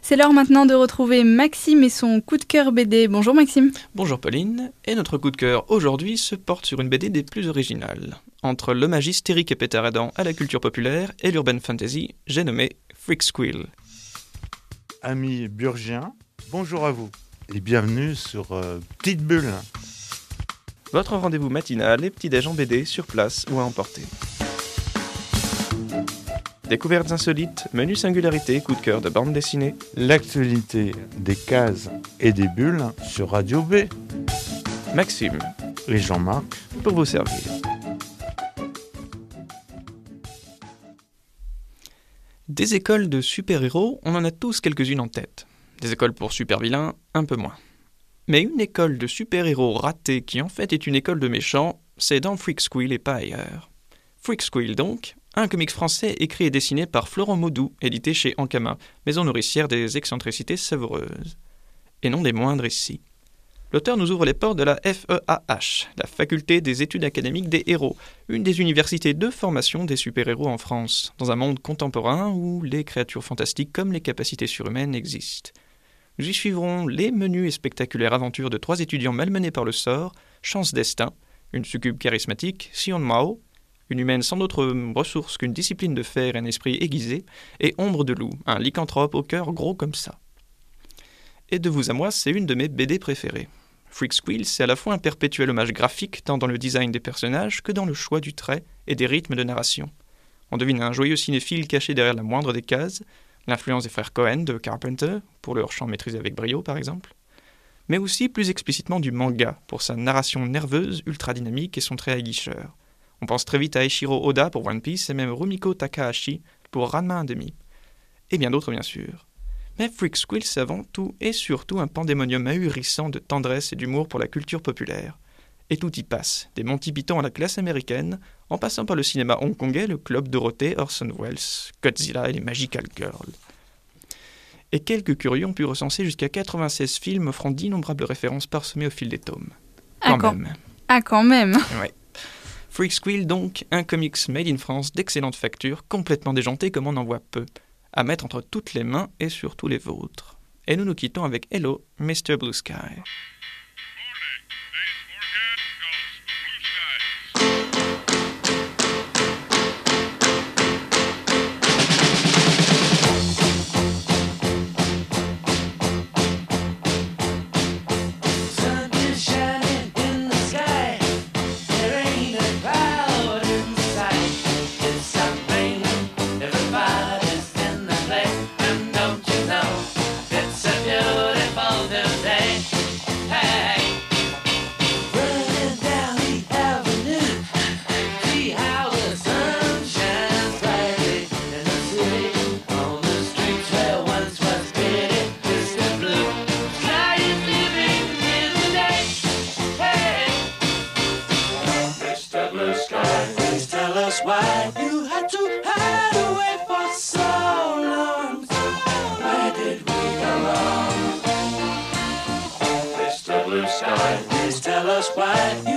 C'est l'heure maintenant de retrouver Maxime et son coup de cœur BD. Bonjour Maxime. Bonjour Pauline, et notre coup de cœur aujourd'hui se porte sur une BD des plus originales. Entre l'hommage hystérique et pétaradant à la culture populaire et l'urban fantasy, j'ai nommé Freak Squill. Amis burgiens, bonjour à vous et bienvenue sur Petite Bulle. Votre rendez-vous matinal et petit-déj en BD sur place ou à emporter. Découvertes insolites, menus singularités, coup de cœur de bande dessinée. L'actualité des cases et des bulles sur Radio B. Maxime Et Jean-Marc pour vous servir. Des écoles de super-héros, on en a tous quelques-unes en tête. Des écoles pour super-vilains, un peu moins. Mais une école de super-héros ratée qui en fait est une école de méchants, c'est dans Freak Squill et pas ailleurs. Freak Squill donc, un comics français écrit et dessiné par Florent Maudoux, édité chez Ankama, maison nourricière des excentricités savoureuses. Et non des moindres ici. L'auteur nous ouvre les portes de la FEAH, la Faculté des études académiques des héros, une des universités de formation des super-héros en France, dans un monde contemporain où les créatures fantastiques comme les capacités surhumaines existent. Nous y suivrons les menues et spectaculaires aventures de 3 étudiants malmenés par le sort, Chance Destin, une succube charismatique, Sion Mao, une humaine sans d'autre ressources qu'une discipline de fer et un esprit aiguisé, et Ombre de Loup, un lycanthrope au cœur gros comme ça. Et de vous à moi, c'est une de mes BD préférées. Freak Squill, c'est à la fois un perpétuel hommage graphique, tant dans le design des personnages que dans le choix du trait et des rythmes de narration. On devine un joyeux cinéphile caché derrière la moindre des cases, l'influence des frères Cohen de Carpenter, pour leur chant maîtrisé avec brio par exemple, mais aussi plus explicitement du manga, pour sa narration nerveuse, ultra dynamique et son trait aguicheur. On pense très vite à Eiichiro Oda pour One Piece et même Rumiko Takahashi pour Ranma 1/2. Et bien d'autres bien sûr. Mais Freak Squill, c'est avant tout et surtout un pandémonium ahurissant de tendresse et d'humour pour la culture populaire. Et tout y passe, des Monty Python à la classe américaine, en passant par le cinéma hongkongais, le Club Dorothée, Orson Welles, Godzilla et les Magical Girls. Et quelques curieux ont pu recenser jusqu'à 96 films offrant d'innombrables références parsemées au fil des tomes. Quand même. Ouais. Freak Squill donc, un comics made in France d'excellente facture, complètement déjanté comme on en voit peu, à mettre entre toutes les mains et surtout les vôtres. Et nous nous quittons avec Hello, Mr. Blue Sky. Why you had to hide away for so long? Where did we go wrong? Mr. Blue Sky, please tell us why you